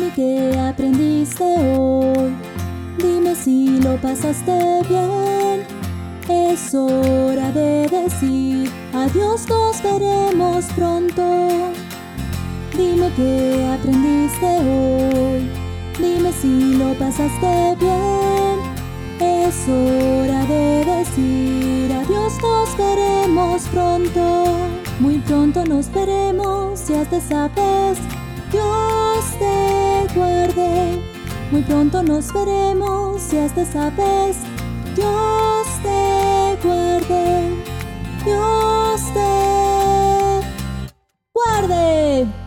Dime qué aprendiste hoy. Dime si lo pasaste bien. Es hora de decir adiós, nos veremos pronto. Dime qué aprendiste hoy. Dime si lo pasaste bien. Es hora de decir adiós, nos veremos pronto. Muy pronto nos veremos y hasta esa vez Dios te guarde. Muy pronto nos veremos y hasta esa vez Dios te guarde. Dios te guarde.